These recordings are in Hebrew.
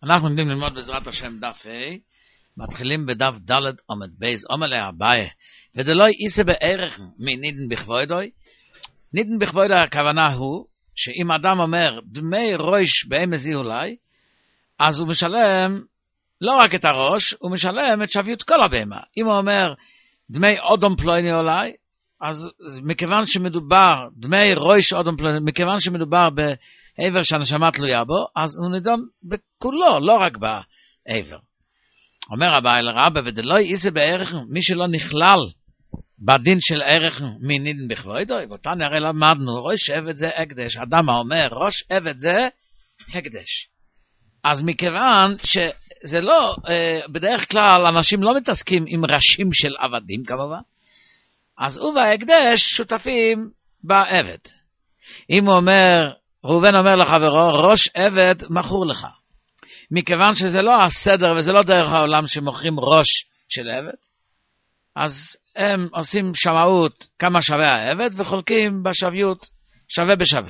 אנחנו עומדים ללמוד בעזרת השם דף ה', מתחילים בדף ד' עמוד בייז, אומר להבאי, ודלוי איסה בערך מנידן בכבודוי. נידן בכבודוי הכוונה הוא, שאם אדם אומר דמי ראש באמזי אולי, אז הוא משלם לא רק את הראש, הוא משלם את שוויות כל הבהמה. אם הוא אומר דמי אודום פלויני אולי, אז מכיוון שמדובר, דמי ראש אודום פלויני, מכיוון שמדובר בעבר שהנשמה תלויה בו, אז הוא נידון בכולו, לא רק בעבר. אומר הבא אל רבא, ודלוי איסה בערך, מי שלא נכלל בדין של ערך מנידן בכבודוי, ואותן הרי למדנו, ראש עבד זה הקדש, אדם האומר, ראש עבד זה הקדש. אז מכיוון שזה לא, בדרך כלל אנשים לא מתעסקים עם ראשים של עבדים כמובן, אז הוא וההקדש שותפים בעבד. אם הוא אומר, ראובן אומר לחברו, ראש עבד מכור לך. מכיוון שזה לא הסדר וזה לא דרך העולם שמוכרים ראש של עבד, אז הם עושים שמאות כמה שווה העבד וחולקים בשוויות שווה בשווה.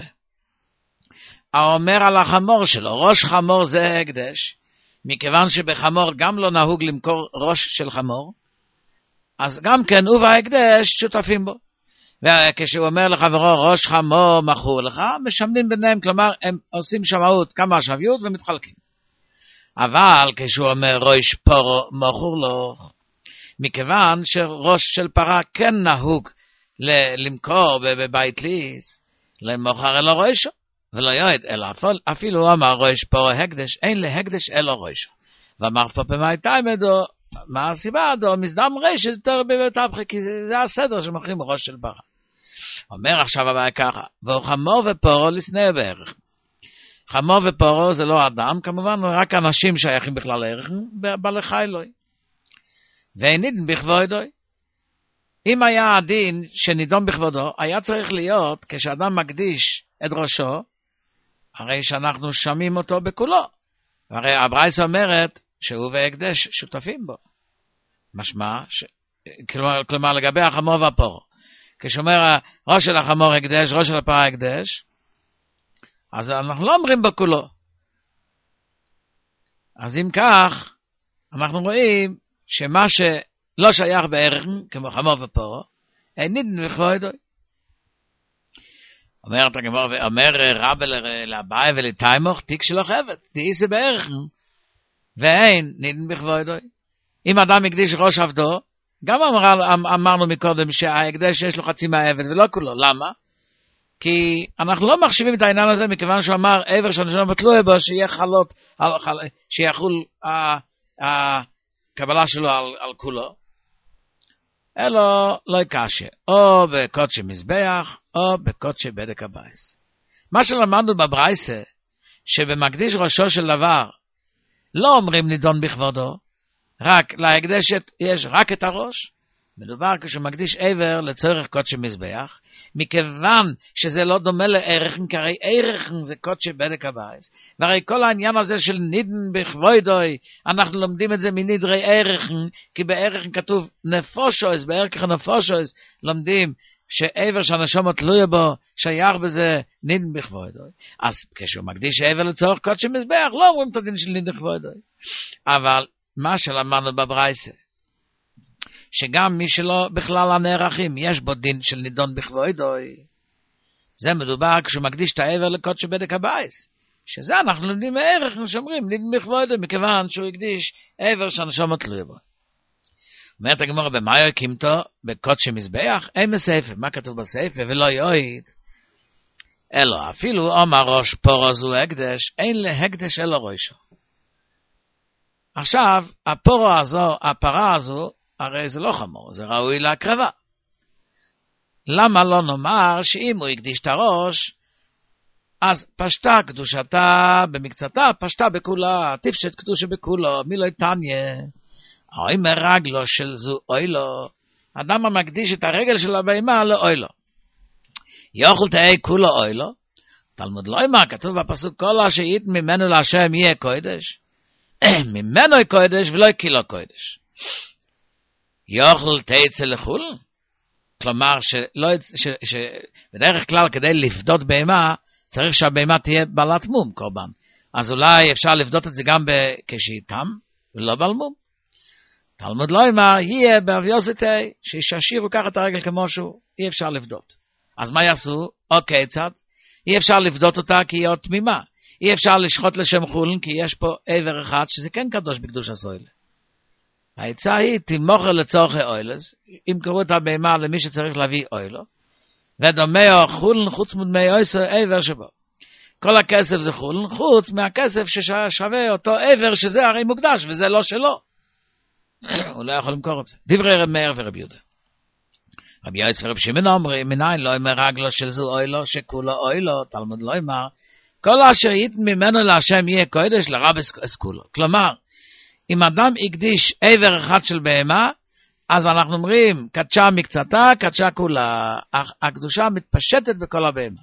האומר על החמור שלו, ראש חמור זה הקדש, מכיוון שבחמור גם לא נהוג למכור ראש של חמור, אז גם כן הוא וההקדש שותפים בו. וכשהוא אומר לחברו ראש חמור מכור לך, משמנים ביניהם, כלומר הם עושים שמאות כמה שוויות ומתחלקים. אבל כשהוא אומר ראש פרו מכור לו, מכיוון שראש של פרה כן נהוג למכור בבית ליס, למוכר אלו ראשו, ולא יועד, אלא אפילו הוא אמר ראש פרו הקדש, אין להקדש אלו ראשו. ואמר פה במאיתי מדו, מה הסיבה דו? מסדם ראש יותר בבטבחי, כי זה הסדר שמוכרים ראש של פרה. אומר עכשיו הבא ככה, והוא חמור ופורו לסנה בערך. חמור ופורו זה לא אדם, כמובן רק אנשים שייכים בכלל לערך, בעלי חי אלוהי. ונידן בכבודוי. אם היה הדין שנידון בכבודו, היה צריך להיות, כשאדם מקדיש את ראשו, הרי שאנחנו שמים אותו בכולו. הרי הברייתא אומרת שהוא והקדש שותפים בו. משמע, כלומר לגבי החמור והפורו. כשאומר ראש של החמור הקדש, ראש של הפרה הקדש, אז אנחנו לא אומרים בכולו. אז אם כך, אנחנו רואים שמה שלא שייך בערך, כמו חמור ופורו, נידן בכבודוי. אומר רב לאביי ולתיימוך, תיק שלא חבת, תאיסה בערך, ואין נידן בכבודוי. אם אדם הקדיש ראש עבדו, גם אמרנו מקודם שההקדש יש לו חצי מהעבד ולא כולו. למה? כי אנחנו לא מחשיבים את העניין הזה מכיוון שהוא אמר עבר שהנשמה תלויה בו שיהיה חלות, שיחול הקבלה שלו על כולו. אלו לא יקשה, או בקודשי מזבח או בקודשי בדק הבייס. מה שלמדנו בברייתא, שבמקדיש ראשו של דבר לא אומרים נידון בכבודו, רק להקדשת יש רק את הראש. מדובר כשמקדיש עבר לצורך קודשי מזבח, מכיוון שזה לא דומה לערך, כי הרי ערך זה קודשי בדק הבייס. והרי כל העניין הזה של נידן בכבודוי, אנחנו לומדים את זה מנדרי ערך, כי בערך כתוב נפושו, בערך נפושו, לומדים שעבר שהנשמה תלויה בו, שייך בזה נידן בכבודוי. אז כשהוא מקדיש עבר לצורך קודשי מזבח, לא אומרים את הדין של נידן בכבודוי. אבל מה שלמדנו בברייתא, שגם מי שלא בכלל הנערכים, יש בו דין של נידון בכבודוי. זה מדובר כשהוא מקדיש את העבר לקודשי בדק הבייס. שזה אנחנו לומדים מערך, שאומרים נידון בכבודוי, מכיוון שהוא הקדיש עבר שהנשמה תלויה בו. אומרת הגמרא, במה יקימתו? בקודשי מזבח? אין בספר. מה כתוב בספר? ולא יועיד. אלא אפילו אומר ראש פורו זו הקדש, אין להקדש אלא ראשו. עכשיו, הפורו הזו, הפרה הזו, הרי זה לא חמור, זה ראוי להקרבה. למה לא נאמר שאם הוא הקדיש את הראש, אז פשטה קדושתה במקצתה, פשטה בכולה, תפשט קדושה בכולו, מי לא יתניה. אוי מרגלו של זו אוי לו, אדם המקדיש את הרגל של הבהמה לאוי לו. יאכל תהי כולו אוי לו, תלמוד לא אמר, כתוב בפסוק כל אשר יית ממנו להשם יהיה קודש. ממנו קודש ולא קילו קודש. יאכל תצא לחול, כלומר בדרך כלל כדי לפדות בהמה צריך שהבהמה תהיה בעלת מום קורבן, אז אולי אפשר לבדות את זה גם כשאיתם, ולא בלמום. תלמוד לא אמר, יהיה באביוסיטי, שישאשירו ככה את הרגל כמו שהוא, אי אפשר לבדות. אז מה יעשו? אוקיי, צד. אי אפשר לבדות אותה כי היא עוד תמימה. אי אפשר לשחוט לשם חולן, כי יש פה עבר אחד שזה כן קדוש בקדוש הסוילה. העצה היא, תמוכר לצורכי אוילס, אם קראו את הבהמה למי שצריך להביא אוילו, ודומאו חולן חוץ מדמי אויסו עבר שבו. כל הכסף זה חולן, חוץ מהכסף ששווה אותו עבר, שזה הרי מוקדש, וזה לא שלו. הוא לא יכול למכור את זה. דברי רב מאיר ורב יהודה. רבי יוסף ורב שמעון אומרים, מניין לא אמר רגלו של זו אוילו, שכולו אוילו, תלמוד לא אמר, כל אשר ייתן ממנו להשם יהיה קודש, לרב אסכולו. כלומר, אם אדם יקדיש עבר אחד של בהמה, אז אנחנו אומרים, קדשה מקצתה, קדשה כולה. הקדושה מתפשטת בכל הבהמה.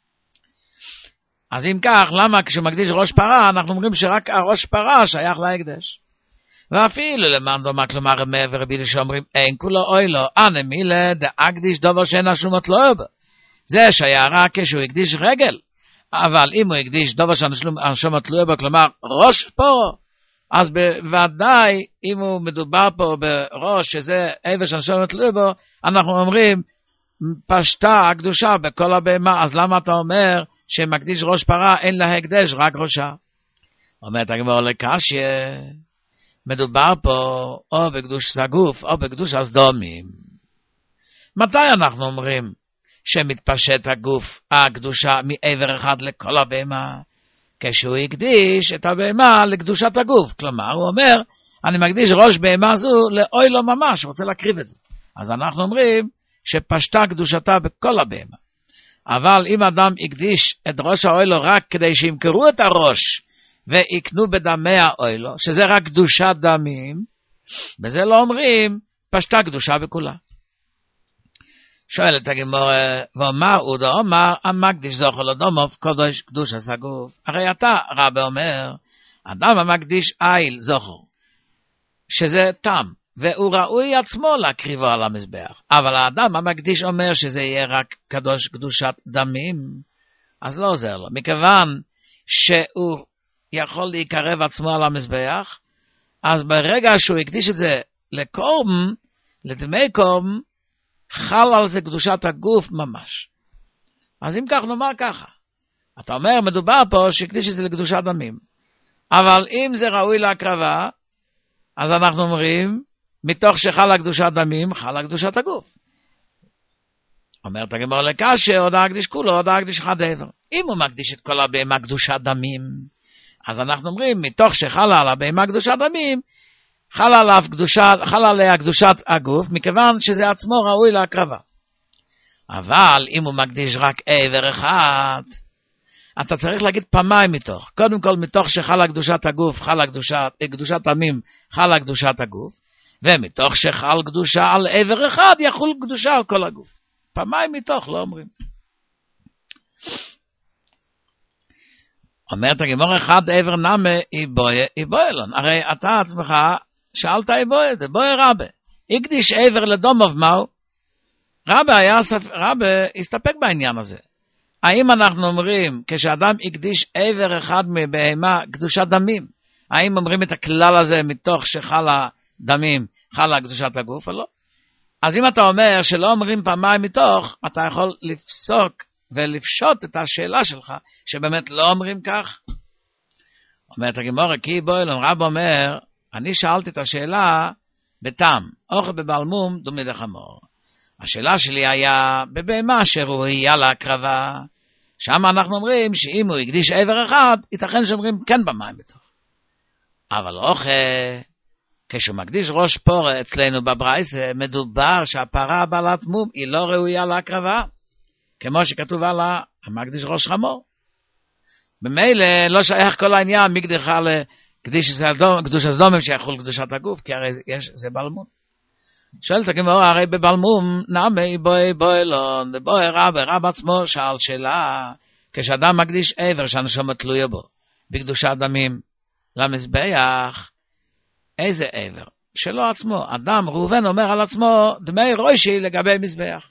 אז אם כך, למה כשהוא מקדיש ראש פרה, אנחנו אומרים שרק הראש פרה שייך להקדש. ואפילו למען דומה, כלומר רבי ורבי שאומרים, אין כולו אוי לו, אנא מילה דאקדיש דובר שאין השומות לא יבוא. זה שהיה רק כשהוא הקדיש רגל. אבל אם הוא הקדיש דובר שאין השומות לא יבוא, כלומר ראש פרו, אז בוודאי, אם הוא מדובר פה בראש, שזה עבר שאין השומות לא יבוא, אנחנו אומרים, פשטה הקדושה בכל הבהמה, אז למה אתה אומר שמקדיש ראש פרה אין לה הקדש, רק ראשה? אומרת הגמרא לקשיא, מדובר פה או בקדוש הגוף או בקדוש הסדומים. מתי אנחנו אומרים שמתפשט הגוף, הקדושה מעבר אחד לכל הבהמה? כשהוא הקדיש את הבהמה לקדושת הגוף. כלומר, הוא אומר, אני מקדיש ראש בהמה זו לאוי לו ממש, רוצה להקריב את זה. אז אנחנו אומרים שפשטה קדושתה בכל הבהמה. אבל אם אדם הקדיש את ראש האוילו רק כדי שימכרו את הראש, ויקנו בדמי האוילו, שזה רק קדושת דמים, בזה לא אומרים, פשטה קדושה בכולה. שואלת הגמרא, ואומר אודו אומר, המקדיש זוכר לדומוב, קדוש הסגוף. הרי אתה, רבי אומר, אדם המקדיש איל זוכר, שזה תם, והוא ראוי עצמו להקריבו על המזבח. אבל האדם המקדיש אומר שזה יהיה רק קדוש קדושת דמים, אז לא עוזר לו. מכיוון שהוא יכול להיקרב עצמו על המזבח, אז ברגע שהוא הקדיש את זה לקורבן, לדמי קורבן, חל על זה קדושת הגוף ממש. אז אם כך נאמר ככה, אתה אומר מדובר פה שהקדיש את זה לקדושת דמים, אבל אם זה ראוי להקרבה, אז אנחנו אומרים, מתוך שחל הקדושת דמים, חל הקדושת הגוף. אומרת הגמרא לקשיא, עוד הקדיש כולו, עוד הקדיש אחד עבר. אם הוא מקדיש את כל הבהמה קדושת דמים, אז אנחנו אומרים, מתוך שחלה על הבהמה קדושת דמים, חלה עליה קדושת הגוף, מכיוון שזה עצמו ראוי להקרבה. אבל אם הוא מקדיש רק עבר אחד, אתה צריך להגיד פעמיים מתוך. קודם כל, מתוך שחלה קדושת הגוף, קדושת דמים, חלה קדושת הגוף, ומתוך שחל קדושה על עבר אחד, יחול קדושה על כל הגוף. פעמיים מתוך, לא אומרים. אומרת הגמרא, אחד עבר נמה איבוילון. הרי אתה עצמך שאלת איבוי רבי. הקדיש עבר לדומוב מהו? רבי הסתפק בעניין הזה. האם אנחנו אומרים, כשאדם הקדיש עבר אחד מבהמה קדושת דמים, האם אומרים את הכלל הזה מתוך שחלה דמים, חלה קדושת הגוף או לא? אז אם אתה אומר שלא אומרים פעמיים מתוך, אתה יכול לפסוק ולפשוט את השאלה שלך, שבאמת לא אומרים כך. אומרת הגמרא, כי בוילון, רב אומר, אני שאלתי את השאלה בתם, אוכל בבלמום דומי דחמור. השאלה שלי היה בבהמה שראויה להקרבה, שם אנחנו אומרים שאם הוא הקדיש עבר אחד, ייתכן שאומרים כן במים בתוך. אבל אוכל, כשהוא מקדיש ראש פורה אצלנו בברייסה, מדובר שהפרה בעלת מום היא לא ראויה להקרבה, כמו שכתוב עליה, המקדיש ראש חמור. במילא לא שייך כל העניין מקדיחה לקדוש הסדומים שיחול קדושת הגוף, כי הרי זה בלמום. שואלת הגמרא, הרי בבלמום נמי בוילון, בואי רב עצמו שאל שאלה, כשאדם מקדיש עבר שהנשמה תלויה בו, בקדושת דמים למזבח, איזה עבר? שלא עצמו. אדם ראובן אומר על עצמו דמי ראשי לגבי מזבח.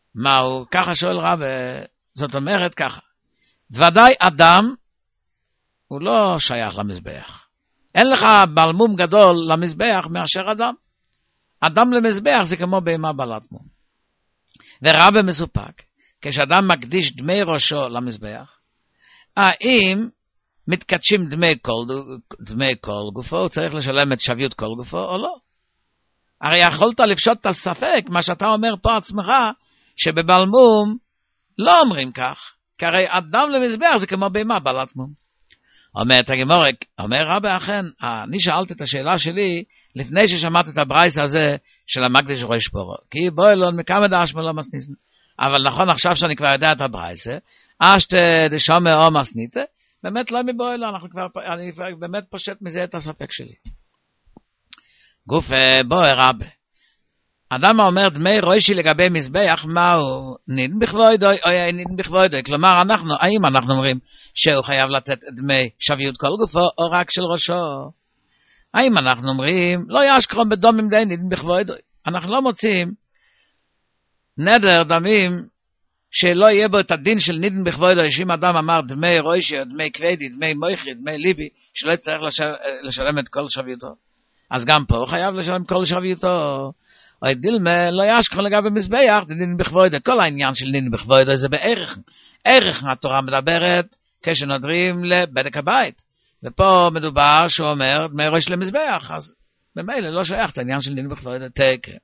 מהו? ככה שואל רב, זאת אומרת ככה, ודאי אדם הוא לא שייך למזבח. אין לך בלמום גדול למזבח מאשר אדם. אדם למזבח זה כמו בהמה בעלת מום. ורבה מסופק, כשאדם מקדיש דמי ראשו למזבח, האם מתקדשים דמי כל גופו, הוא צריך לשלם את שוויות כל גופו או לא? הרי יכולת לפשוט את הספק, מה שאתה אומר פה עצמך, שבבלמום לא אומרים כך, כי הרי אדם למזבח זה כמו בהמה בעלת מום. אומרת הגמרא, אומר רבי אכן, אני שאלתי את השאלה שלי לפני ששמעתי את הברייס הזה של המקדיש ראש פורו, כי בוא אלון מכמה דשמא לא מסניסן, אבל נכון עכשיו שאני כבר יודע את הברייס, אשת דשומע או מסניתה, באמת לא מבוא אלון, אני באמת פושט מזה את הספק שלי. גוף בוא רבי, אדם אומר דמי ראשי לגבי מזבח, מהו? נידן בכבודוי או נידן בכבודוי, כלומר האם אנחנו אומרים שהוא חייב לתת דמי שוויות כל גופו או רק של ראשו? האם אנחנו אומרים לא ישכרום בדומים די נידן בכבודוי? אנחנו לא מוצאים נדר דמים שלא יהיה בו את הדין של נידן בכבודוי, שאם אדם אמר דמי ראשי או דמי כבדי, דמי מויכי, דמי ליבי, שלא יצטרך לשלם את כל שוויותו. אז גם פה הוא חייב לשלם כל שוויותו. או דילמה לא ישכח לגבי מזבח, דין בכבודו. כל העניין של דין בכבודו זה בערך. ערך התורה מדברת כשנודרים לבדק הבית. ופה מדובר שהוא אומר דמי ראש למזבח, אז במילא לא שייך את העניין של דין בכבודו. תקרא.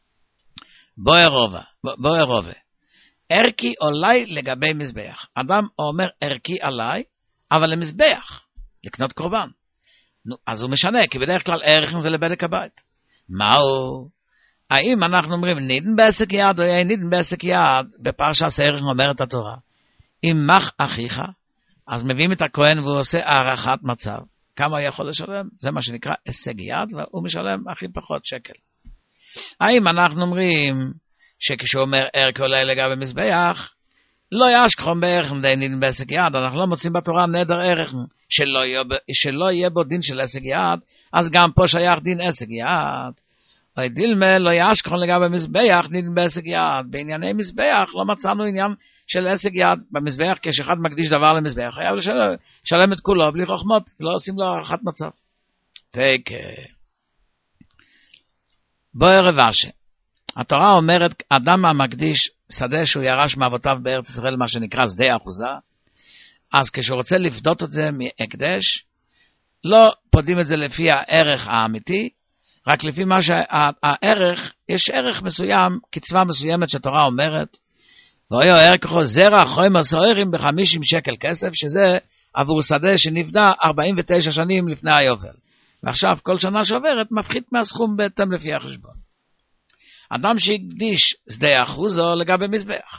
בואי רובה. ערכי עולי לגבי מזבח. אדם אומר ערכי עלי, אבל למזבח, לקנות קורבן. אז הוא משנה, כי בדרך כלל ערך זה לבדק הבית. מהו? האם אנחנו אומרים נידן בעסק יד או נידן בעסק יד, בפרשת ערך אומרת התורה, אם מח אחיך, אז מביאים את הכהן והוא עושה הערכת מצב. כמה הוא יכול לשלם? זה מה שנקרא הישג יד, והוא משלם הכי פחות שקל. האם אנחנו אומרים שכשהוא אומר ערך עולה לגבי מזבח, לא ישכחום בערך די נידן בעסק יד, אנחנו לא מוצאים בתורה נדר ערך שלא יהיה בו דין של עסק יד, אז גם פה שייך דין עסק יד. או דילמה לא ישכחון לגבי מזבח נידן בעסק יד. בענייני מזבח לא מצאנו עניין של עסק יד. במזבח כשאחד מקדיש דבר למזבח חייב לשלם את כולו בלי חוכמות, לא עושים לו הערכת מצב. בואי רבשי, התורה אומרת אדם המקדיש שדה שהוא ירש מאבותיו בארץ ישראל, מה שנקרא שדה אחוזה, אז כשהוא רוצה לפדות את זה מהקדש, לא פודים את זה לפי הערך האמיתי, רק לפי מה שהערך, יש ערך מסוים, קצבה מסוימת שהתורה אומרת, ואוי ערך ככה זרע חומר סוערים ב50 שקל כסף, שזה עבור שדה שנפדה 49 שנים לפני היובל. ועכשיו כל שנה שעוברת מפחית מהסכום בהתאם לפי החשבון. אדם שהקדיש שדה אחוזו לגבי מזבח.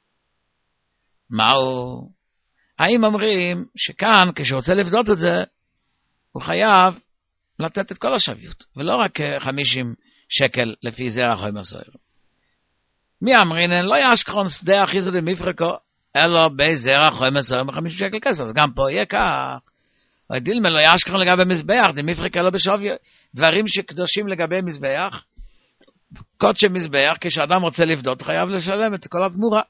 מהו? האם אומרים שכאן כשהוא רוצה לפדות את זה, הוא חייב לתת את כל השוויות, ולא רק 50 שקל לפי זרע חומר סוערים. מי אמרינן לא ישכחון שדה אחיזו דמפרקו, אלא בזרע חומר סוערים ב50 שקל כסף, אז גם פה יהיה כך. או דילמה לא ישכחון לגבי מזבח, דמפרקו לא בשווי, דברים שקדושים לגבי מזבח, קודשי מזבח, כשאדם רוצה לפדות, חייב לשלם את כל התמורה.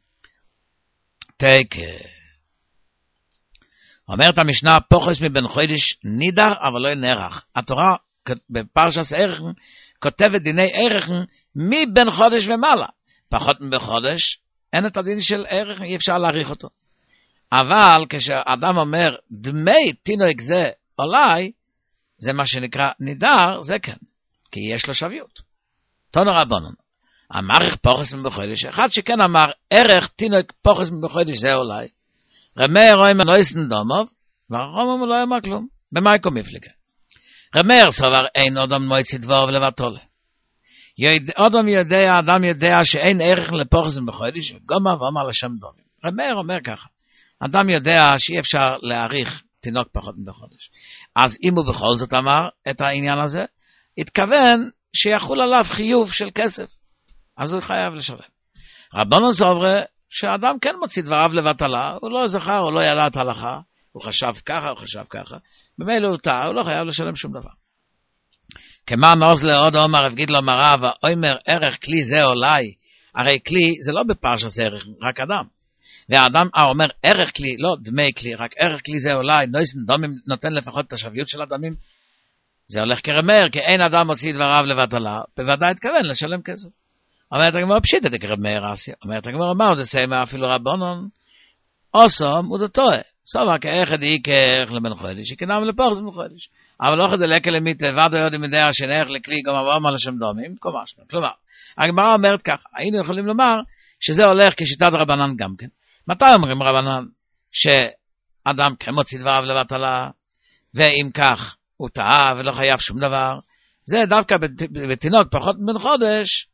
אומרת המשנה, פוחס מבן חודש נידר, אבל לא נערך. התורה בפרשת ערך כותבת דיני ערך מבן חודש ומעלה. פחות מבן חודש, אין את הדין של ערך, אי אפשר להעריך אותו. אבל כשאדם אומר, דמי תינוק זה אולי, זה מה שנקרא נידר, זה כן, כי יש לו שוויות. תנו רבנן, אמר פוחס מבן חודש, אחד שכן אמר, ערך תינוק פוחס מבן חודש זה אולי, רמר רוימן לא יסן דומוב, והרומם לא יאמר כלום. במייקו מפלגה. רמר סובר אין אדם מועצי דבור ולבטולה. אדם יודע שאין ערך לפוחזן בחודש, וגומה ואומר לשם דומים. רמר אומר ככה, אדם יודע שאי אפשר להעריך תינוק פחות בחודש. אז אם הוא בכל זאת אמר את העניין הזה, התכוון שיחול עליו חיוב של כסף. אז הוא חייב לשלם. רבנו סובר שאדם כן מוציא דבריו לבטלה, הוא לא זכר, הוא לא ידע את ההלכה, הוא חשב ככה, במילא הוא טעה, הוא לא חייב לשלם שום דבר. כמה נוז לעוד אומר, אבגיד לו מראה, ואומר ערך כלי זה אולי, הרי כלי זה לא בפרשת ערך, רק אדם. והאדם אומר ערך כלי, לא דמי כלי, רק ערך כלי זה אולי, נויסן דומים נותן לפחות את השוויות של הדמים, זה הולך כרמר, כי אין אדם מוציא דבריו לבטלה, בוודאי התכוון לשלם כסף. אומרת הגמרא פשיטא דקרמר אסיה, אומרת הגמרא מה זה סיימה אפילו רבונון, אוסום ודתוה, סובה כאחד איקר לבן חודש, יקנם לפוח זה מחודש, אבל לא חד אלקה למית לבד יודעים מדע שנערך לכלי גם עברם על השם דומים, כלומר, הגמרא אומרת ככה, היינו יכולים לומר שזה הולך כשיטת רבנן גם כן. מתי אומרים רבנן שאדם כמוציא דבריו לבטלה, ואם כך הוא טעה ולא חייב שום דבר, זה דווקא בתינוק פחות בן חודש,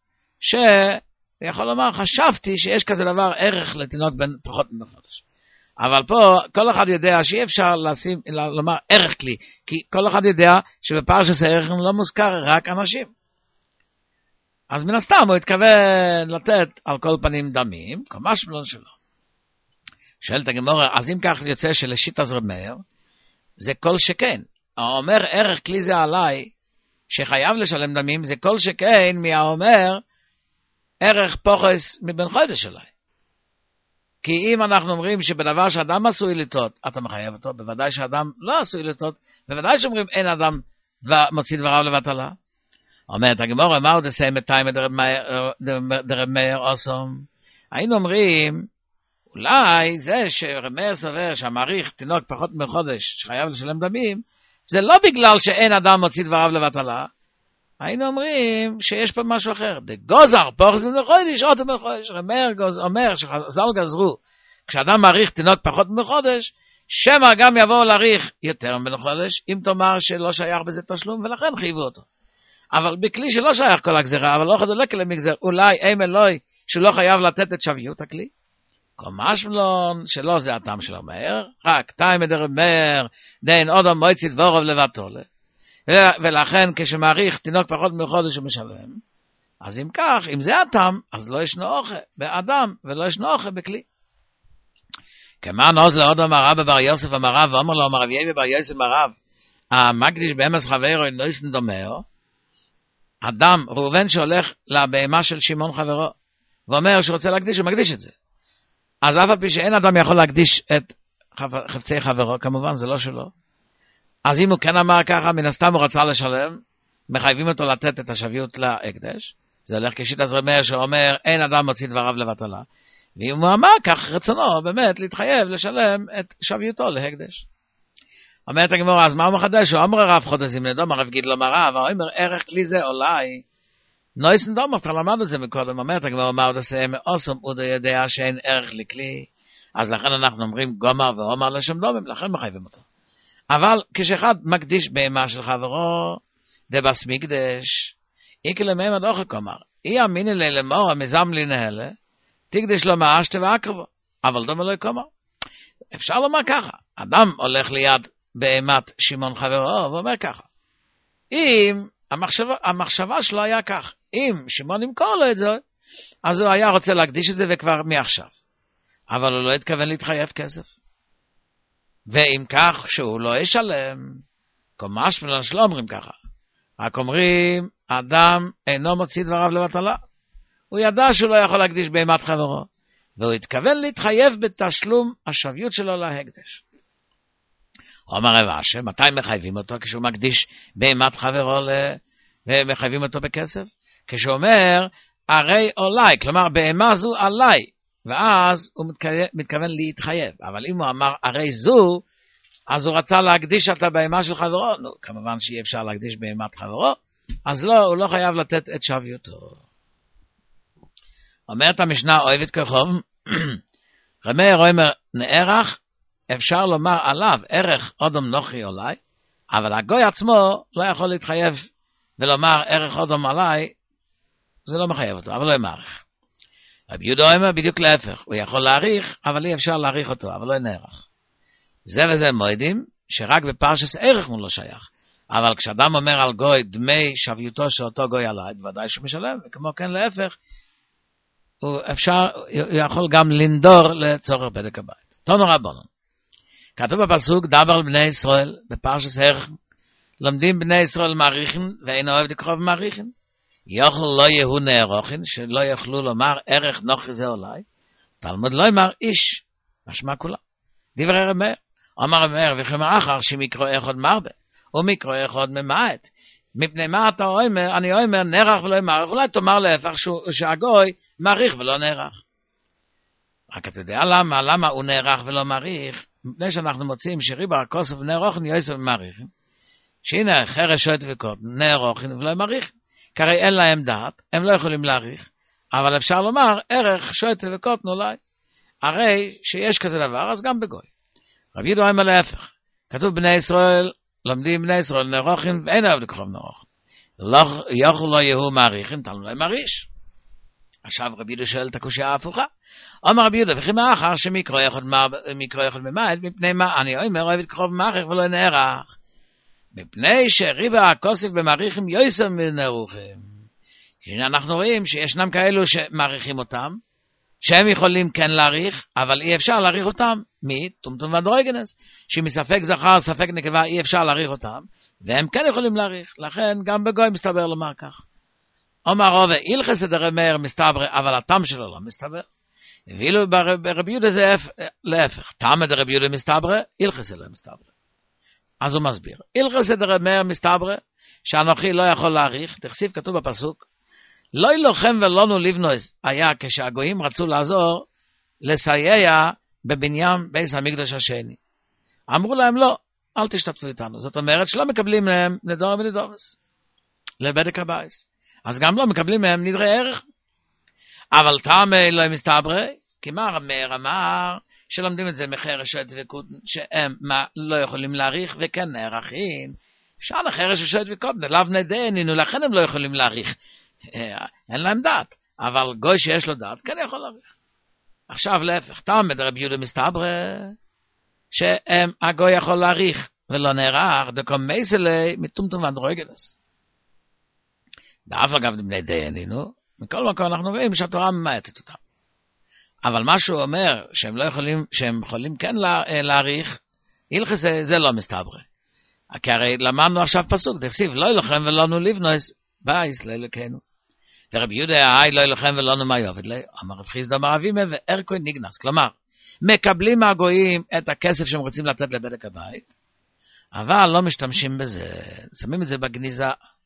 שיכול לומר, חשבתי שיש כזה דבר ערך לתינוק פחות בן חודש. אבל פה כל אחד יודע שאי אפשר לומר ערך כלי, כי כל אחד יודע שבפרשת ערך לא מוזכר רק אנשים. אז מן הסתם הוא התכוון לתת על כל פנים דמים, ממש לא שלו. שואלת הגמרא, אז אם כך יוצא שלשיטת רב מאיר, זה כל שכן. האומר ערך כלי זה עליי, שחייב לשלם דמים, זה כל שכן מהאומר ערך פוחס מבן חודש עליי. כי אם אנחנו אומרים שבדבר שאדם עשוי לטעות, אתה מחייב אותו, בוודאי שאדם לא עשוי לטעות, בוודאי שאומרים אין אדם מוציא דבריו לבטלה. אומרת הגמרא, מהו דסי מתיים דרב מאיר אוסום? היינו אומרים, אולי זה שרב מאיר סובר שהמעריך תינוק פחות מחודש שחייב לשלם דמים, זה לא בגלל שאין אדם מוציא דבריו לבטלה, היינו אומרים שיש פה משהו אחר. דגוזר, פוחס בן חודש, עוד בן חודש. רב מאיר אומר שחז"ל גזרו, כשאדם מעריך תינוק פחות מחודש, שמא גם יבוא להעריך יותר מבן חודש, אם תאמר שלא שייך בזה תשלום, ולכן חייבו אותו. אבל בכלי שלא שייך כל הגזרה, אבל לא חדולק למגזר, אולי אין אלוהי שלא חייב לתת את שוויות הכלי. קומש מלון, שלא זה הטעם של המאיר, רק תאי מדרב מאיר, דין עוד המועצית דבורוב לבטולה. ולכן כשמעריך תינוק פחות מחודש הוא משלם, אז אם כך, אם זה הטעם, אז לא ישנו אוכל באדם, ולא ישנו אוכל בכלי. כמה נוז לעוד אמרה בבר יוסף אמרה, ואומר לו אמר אביי בבר יוסף אמרה, המקדיש באמס חברו נויסן דומאו, אדם, ראובן שהולך לבהמה של שמעון חברו, ואומר שרוצה להקדיש, הוא מקדיש את זה. אז אף על פי שאין אדם יכול להקדיש את חפצי חברו, כמובן זה לא שלו. אז אם הוא כן אמר ככה, מן הסתם הוא רצה לשלם, מחייבים אותו לתת את השוויות להקדש. זה הולך כשיטת רב מאיר שאומר, אין אדם מוציא דבריו לבטלה. ואם הוא אמר כך, רצונו באמת להתחייב לשלם את שוויותו להקדש. אומרת הגמרא, אז מה הוא מחדש? הוא אומר רב חודשים נדום, הרב גיד לו מרב, הוא אומר ערך כלי זה אולי, נויסן דום, כבר למד את זה מקודם, אומרת הגמרא, מה עוד עושה מאוסום, הוא יודע שאין ערך לכלי, אז לכן אנחנו אומרים גומר ואומר לשם דומים, לכן מחייבים אותו. אבל כשאחד מקדיש בהמה של חברו, דבס מקדש, איקי למימד אוכל כומר, אי אמיני לי למור המזם לי נהלה, תקדש לו מאשתה ואקרבו, אבל דומה לא יקומר. אפשר לומר ככה, אדם הולך ליד בהמת שמעון חברו, ואומר ככה, אם המחשבה שלו היה כך, אם שמעון ימכור לו את זה, אז הוא היה רוצה להקדיש את זה וכבר מעכשיו. אבל הוא לא התכוון להתחייב כסף. ואם כך שהוא לא ישלם, קומש מלנש לא אומרים ככה. רק אומרים, אדם אינו מוציא דבריו לבטלה. הוא ידע שהוא לא יכול להקדיש בהמת חברו, והוא התכוון להתחייב בתשלום השוויות שלו להקדש. הוא אמר רב אשר, מתי מחייבים אותו? כשהוא מקדיש בהמת חברו ומחייבים אותו בכסף? כשהוא אומר, הרי אולי, כלומר בהמה זו עליי, ואז הוא מתכוון להתחייב. אבל אם הוא אמר הרי זו, אז הוא רצה להקדיש את הבהמה של חברו. נו, כמובן שאי אפשר להקדיש בהמת חברו, אז לא, הוא לא חייב לתת את שוויותו. אומרת המשנה אוהבת כחוב, רמי רוימר נערך, אפשר לומר עליו ערך אודום נוחי אולי, אבל הגוי עצמו לא יכול להתחייב ולומר ערך אודום עליי, זה לא מחייב אותו, אבל לא ימערך. רבי יהודה אומר בדיוק להפך, הוא יכול להעריך, אבל אי אפשר להעריך אותו, אבל לא נערך. זה וזה מועדים, שרק בפרשס ערך הוא לא שייך. אבל כשאדם אומר על גוי דמי שוויותו של אותו גוי עליי, בוודאי שהוא משלם, וכמו כן להפך, הוא יכול גם לנדור לצורך בדק הבית. תנו רבנו. כתוב בפסוק, דבר על בני ישראל, בפרשס ערך, לומדים בני ישראל מעריכים, ואין אוהב לקרוב מעריכים. יוכל לא יהיו נערוכים, שלא יוכלו לומר ערך נוחי זה אולי. תלמוד לא אמר איש משמע כולה. דברי רב מאיר. אמר רב מאיר, וכמה אחר שמקרוא אחד מרבה, ומקרוא אחד ממעט. מפני מה אתה אומר? אני אומר נערך ולא מעריך. אולי תאמר להפך שהגוי מעריך ולא נערך. רק אתה יודע למה הוא נערך ולא מעריך? מפני שאנחנו מוצאים שריבה הכוסף נערוכים יוסף ומעריכים. שהנה חרש שואט וקוט נערוכים ולא מעריך. כי הרי אין להם דעת, הם לא יכולים להעריך. אבל אפשר לומר ערך שואט וקוט אולי. הרי שיש כזה דבר אז גם בגוי. רב יהודה אומר להפך. כתוב בני ישראל לומדים בני ישראל נערוכים ואין אוהב לקרוב נערוכים. לא יוכל לא יהיו מעריכים, תלו להם מעריש. עכשיו רב יהודה שואל את הקושיה ההפוכה. אומר רב יהודה, וכי מה אחר שמקרוא יכול ממעט, מפני מה אני אומר אוהב לקרוב מעריך ולא נערך. מפני שריבה הכוסף במעריכים יוסף מנערוכים. הנה אנחנו רואים שישנם כאלו שמעריכים אותם, שהם יכולים כן להעריך, אבל אי אפשר להעריך אותם מטומטום ואנדרוגינוס, שמספק זכר ספק נקבה אי אפשר להעריך אותם, והם כן יכולים להעריך, לכן גם בגוי מסתבר לומר כך. אומר רובה, הלכס דרב מאיר מסתבר, אבל הטעם שלו לא מסתבר. ואילו ברב יהודה זה להפך, טעם דרב יהודה מסתבר, הלכס לא מסתבר. אז הוא מסביר, הלכס דרב מאיר מסתבר, שאנוכי לא יכול להעריך, תכסיב כתוב בפסוק, לא ילוחם ולונו לבנוס, היה כשהגויים רצו לעזור, לסייע בבניין בית המקדש השני. אמרו להם לא, אל תשתתפו איתנו. זאת אומרת שלא מקבלים להם נדור ונדורס, לבדק הבית. אז גם לא מקבלים מהם נדרי ערך. אבל טעמי לא מסתברי, כי מה רמר אמר, שלומדים את זה מחרש וקוט, שהם לא יכולים להעריך וכן נערכים. אפשר לחרש ושואט וקוט, לאו נדענינו, לכן הם לא יכולים להעריך. אין להם דעת, אבל גוי שיש לו דעת כן יכול להעריך. עכשיו להפך, טעם דרב יהודה מסתברי, שהגוי יכול להעריך ולא נערך, דקום מייסלי מטומטום ואנדרוגינוס. דאף אגב בני דיינינו, מכל מקום אנחנו רואים שהתורה ממעטת אותם. אבל מה שהוא אומר, שהם יכולים כן להעריך, הלכס זה לא מסתברי. כי הרי למדנו עכשיו פסוק, תכסיב, לא ילכם ולנו לבנוס, בייס לאלוקינו. ורב יהודה, לא ילכם ולנו מה יעבד לי, אמר רב חיסדא אמר אבימה וערכו נגנס. כלומר, מקבלים מהגויים את הכסף שהם רוצים לתת לבדק הבית, אבל לא משתמשים בזה, שמים את זה בגניזה.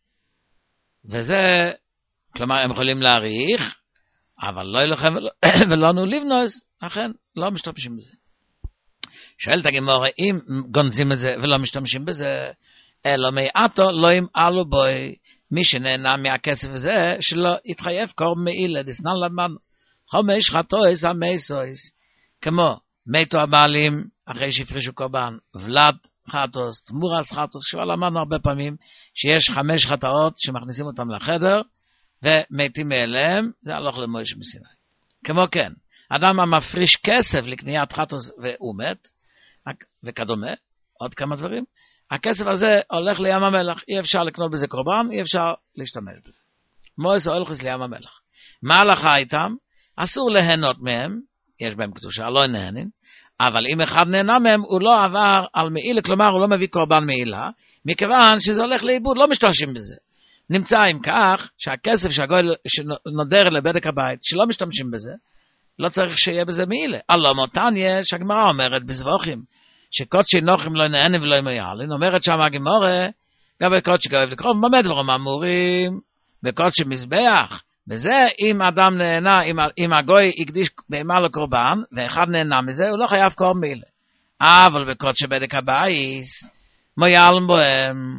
וזה, כלומר, הם יכולים להעריך, אבל לא ילכם ולנו לבנוס, אכן, לא משתמשים בזה. שואלת הגמרא, אם גונזים את זה ולא משתמשים בזה, אלא מעטו לא ימעלו בוי, מי שנהנה מהכסף הזה, שלא יתחייב קור מעילה, דסנן למדנו. חומש חטויס המייסויס, כמו מתו הבעלים, אחרי שהפרישו קורבן, ולד חטוס, תמורס חטוס, שואל למדנו הרבה פעמים, שיש 5 חטאות שמכניסים אותם לחדר, ומתים מאליהם, זה הלוך למוישה מסיני. כמו כן, אדם המפריש כסף לקניית חטוס והוא מת, וכדומה, עוד כמה דברים, הכסף הזה הולך לים המלח, אי אפשר לקנות בזה קורבן, אי אפשר להשתמש בזה. מויס או הולכס לים המלח. מה הלכה איתם? אסור ליהנות מהם, יש בהם קדושה, לא נהנים, אבל אם אחד נהנה מהם, הוא לא עבר על מעילה, כלומר הוא לא מביא קורבן מעילה, מכיוון שזה הולך לאיבוד, לא משתמשים בזה. נמצא עם כך, שהכסף שהגוי שנודר לבדק הבית, שלא משתמשים בזה, לא צריך שיהיה בזה מעילה. אלא מותניה, שהגמרא אומרת בזבוכים, שקודשי נוחים לא נהנים ולא ימיילים, אומרת שם הגמרא, גם בקודשי גאוהב לקרוב, במה דברים אמורים, בקודשי מזבח, וזה אם אדם נהנה, אם הגוי יקדיש בהמה לקורבן, ואחד נהנה מזה, הוא לא חייב קורבן מעילה. אבל בקודשי בדק הבית, מיילים בהם.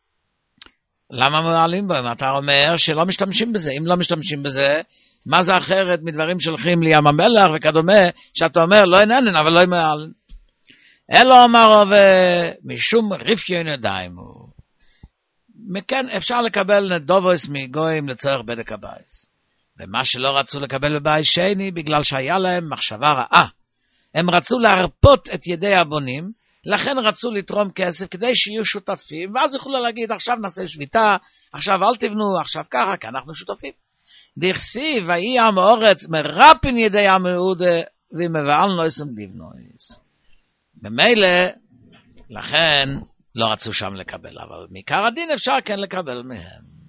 למה מיילים בהם? אתה אומר שלא משתמשים בזה. אם לא משתמשים בזה, מה זה אחרת מדברים שהולכים לים המלח וכדומה, שאתה אומר לא איננן, אבל לא מיילים. אלא אמר משום רפיון ידיים. מכן אפשר לקבל נדובוס מגויים לצורך בדק הבית. ומה שלא רצו לקבל בבית שני, בגלל שהיה להם מחשבה רעה. הם רצו להרפות את ידי הבונים, לכן רצו לתרום כסף כדי שיהיו שותפים, ואז יכולו להגיד, עכשיו נעשה שביתה, עכשיו אל תבנו, עכשיו ככה, כי אנחנו שותפים. דכסיב, ויהי עם האורץ, מרפין ידי עם יהודה, ומבעל נויסם לבנויס. במילא, לכן לא רצו שם לקבל, אבל מעיקר הדין אפשר כן לקבל מהם.